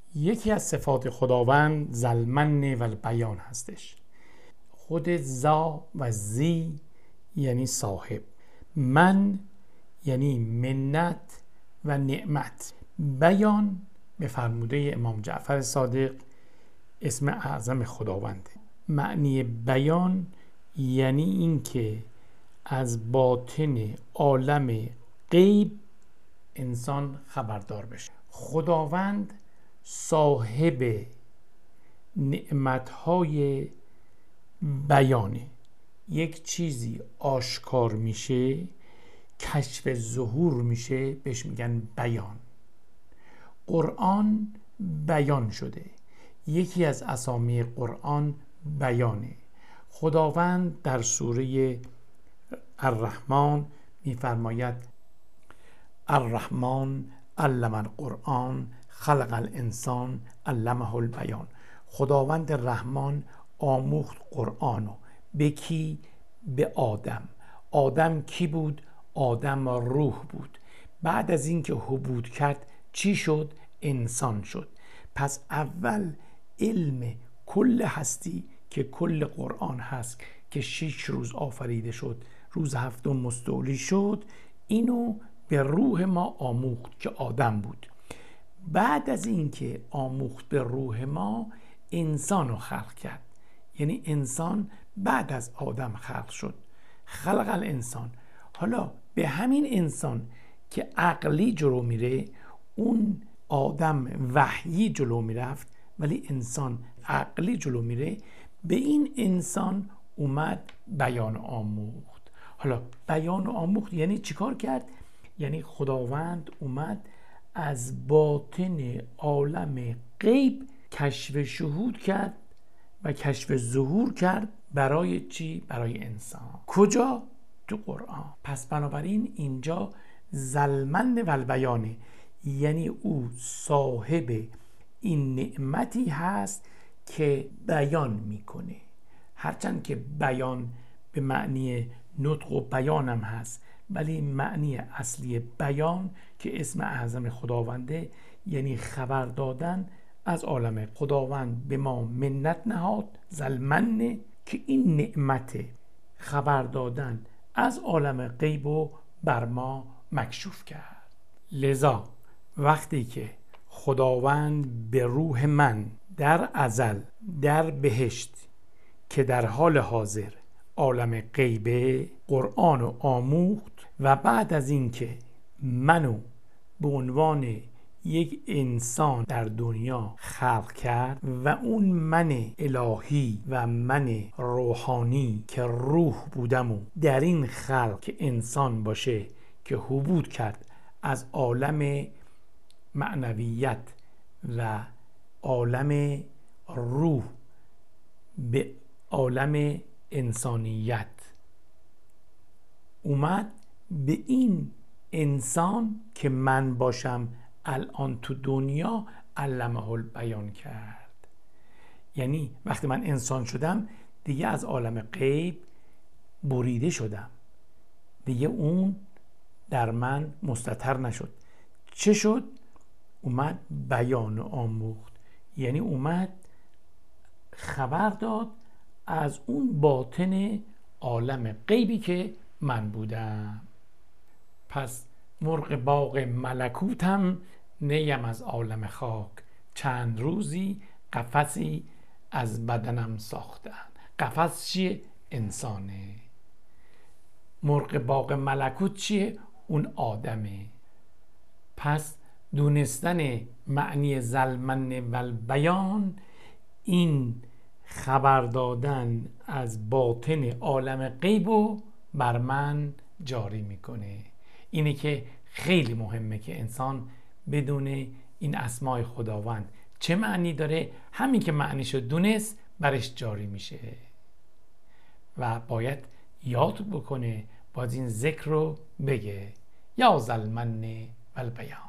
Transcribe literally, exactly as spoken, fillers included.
یکی از صفات خداوند ذوالمن و البیان هستش. خود ذا و ذی یعنی صاحب، من یعنی منت و نعمت، بیان به فرموده امام جعفر صادق اسم اعظم خداونده. معنی بیان یعنی این که از باطن عالم غیب انسان خبردار بشه. خداوند صاحب نعمتهای بیانه. یک چیزی آشکار میشه، کشف ظهور میشه، بهش میگن بیان. قرآن بیان شده. یکی از اسامی قرآن بیانه. خداوند در سوره الرحمن میفرماید الرحمن علم القرآن خلق الانسان علمه البیان. خداوند رحمان آموخت قرآنو. به کی؟ به آدم. آدم کی بود؟ آدم روح بود. بعد از اینکه حبود کرد چی شد؟ انسان شد. پس اول علم کل هستی که کل قرآن هست که شش روز آفریده شد، روز هفتم مستولی شد، اینو به روح ما آموخت که آدم بود. بعد از اینکه آموخت به روح ما، انسان رو خلق کرد. یعنی انسان بعد از آدم خلق شد. خلق الانسان. حالا به همین انسان که عقلی جلو میره، اون آدم وحیی جلو میرفت ولی انسان عقلی جلو میره، به این انسان اومد بیان آموخت. حالا بیان آموخت یعنی چیکار کرد؟ یعنی خداوند اومد از باطن عالم غیب کشف شهود کرد و کشف ظهور کرد. برای چی؟ برای انسان. کجا؟ تو قرآن. پس بنابراین اینجا ذوالمن و البیانه، یعنی او صاحب این نعمتی هست که بیان میکنه. هرچند که بیان به معنی نطق و بیان هم هست، ولی معنی اصلی بیان که اسم اعظم خداونده یعنی خبر دادن از عالم. خداوند به ما منت نهاد، ذوالمن، که این نعمت خبر دادن از عالم غیب و بر ما مکشوف کرد. لذا وقتی که خداوند به روح من در ازل در بهشت که در حال حاضر عالم غیبه قرآن رو آموخت و بعد از اینکه منو به عنوان یک انسان در دنیا خلق کرد و اون من الهی و من روحانی که روح بودم و در این خلق که انسان باشه که حبود کرد از عالم معنویت و عالم روح به عالم انسانیت، اومد به این انسان که من باشم الان تو دنیا علمه البیان کرد. یعنی وقتی من انسان شدم دیگه از عالم غیب بریده شدم، دیگه اون در من مستتر نشد. چه شد؟ اومد بیان آموخت، یعنی اومد خبر داد از اون باطن عالم غیبی که من بودم. پس مرغ باغ ملکوتم نیم از عالم خاک، چند روزی قفسی از بدنم ساختن. قفس چیه؟ انسانه. مرغ باغ ملکوت چیه؟ اون آدمه. پس دونستن معنی ذوالمن و البیان، این خبر دادن از باطن عالم غیب رو بر من جاری میکنه. اینه که خیلی مهمه که انسان بدونه این اسمای خداوند چه معنی داره. همین که معنیشو دونست برش جاری میشه و باید یاد بکنه، باید این ذکر رو بگه. یا ذوالمن و البیان.